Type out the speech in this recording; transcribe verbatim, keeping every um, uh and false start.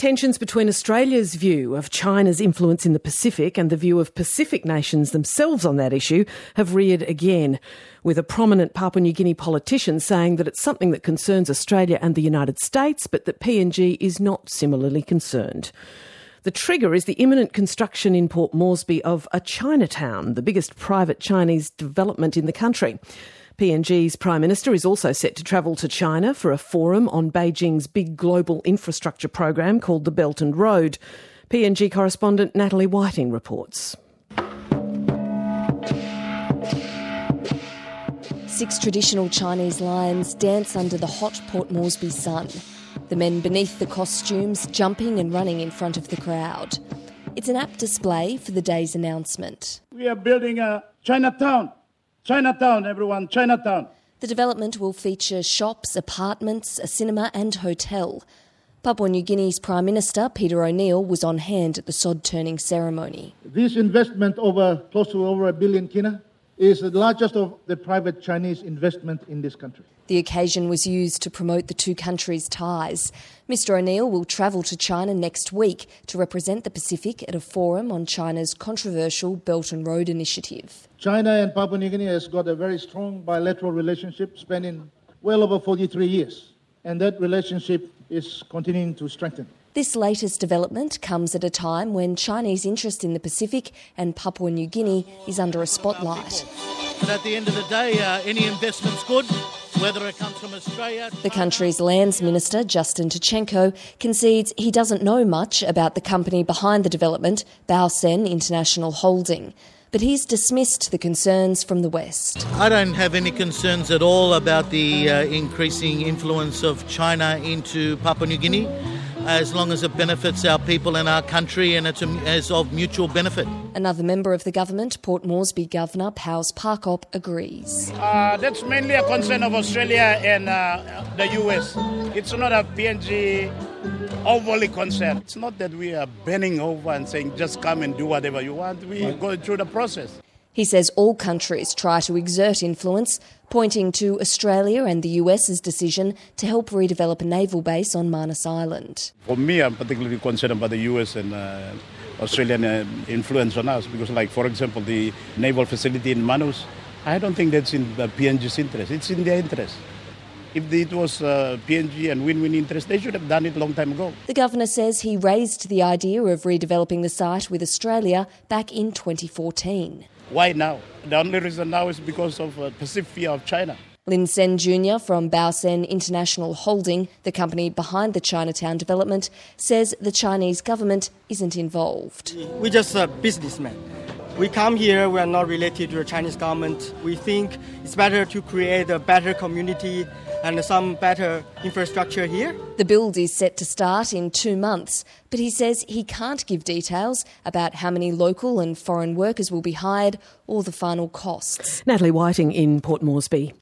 Tensions between Australia's view of China's influence in the Pacific and the view of Pacific nations themselves on that issue have reared again, with a prominent Papua New Guinea politician saying that it's something that concerns Australia and the United States, but that P N G is not similarly concerned. The trigger is the imminent construction in Port Moresby of a Chinatown, the biggest private Chinese development in the country. P N G's Prime Minister is also set to travel to China for a forum on Beijing's big global infrastructure program called the Belt and Road. P N G correspondent Natalie Whiting reports. Six traditional Chinese lions dance under the hot Port Moresby sun. The men beneath the costumes jumping and running in front of the crowd. It's an apt display for the day's announcement. We are building a Chinatown. Chinatown, everyone, Chinatown. The development will feature shops, apartments, a cinema and hotel. Papua New Guinea's Prime Minister, Peter O'Neill, was on hand at the sod-turning ceremony. This investment, over close to over a billion kina, is the largest of the private Chinese investment in this country. The occasion was used to promote the two countries' ties. Mister O'Neill will travel to China next week to represent the Pacific at a forum on China's controversial Belt and Road initiative. China and Papua New Guinea has got a very strong bilateral relationship spanning well over forty-three years, and that relationship is continuing to strengthen. This latest development comes at a time when Chinese interest in the Pacific and Papua New Guinea is under a spotlight. But at the end of the day, uh, any investment's good, whether it comes from Australia... The country's Lands Minister, Justin Tkachenko, concedes he doesn't know much about the company behind the development, Baosen International Holding. But he's dismissed the concerns from the West. I don't have any concerns at all about the uh, increasing influence of China into Papua New Guinea, as long as it benefits our people and our country and it's as of mutual benefit. Another member of the government, Port Moresby Governor Paus Parkop, agrees. Uh, that's mainly a concern of Australia and uh, the U S. It's not a P N G overly concerned. It's not that we are bending over and saying just come and do whatever you want. We go through the process. He says all countries try to exert influence, pointing to Australia and the US's decision to help redevelop a naval base on Manus Island. For me, I'm particularly concerned about the U S and uh, Australian uh, influence on us because, like, for example, the naval facility in Manus, I don't think that's in the P N G's interest. It's in their interest. If it was uh, P N G and win-win interest, they should have done it a long time ago. The Governor says he raised the idea of redeveloping the site with Australia back in twenty fourteen. Why now? The only reason now is because of uh, perceived fear of China. Lin Sen Junior from Baosen International Holding, the company behind the Chinatown development, says the Chinese government isn't involved. We're just a businessman. We come here, we are not related to the Chinese government. We think it's better to create a better community and some better infrastructure here. The build is set to start in two months, but he says he can't give details about how many local and foreign workers will be hired or the final costs. Natalie Whiting in Port Moresby.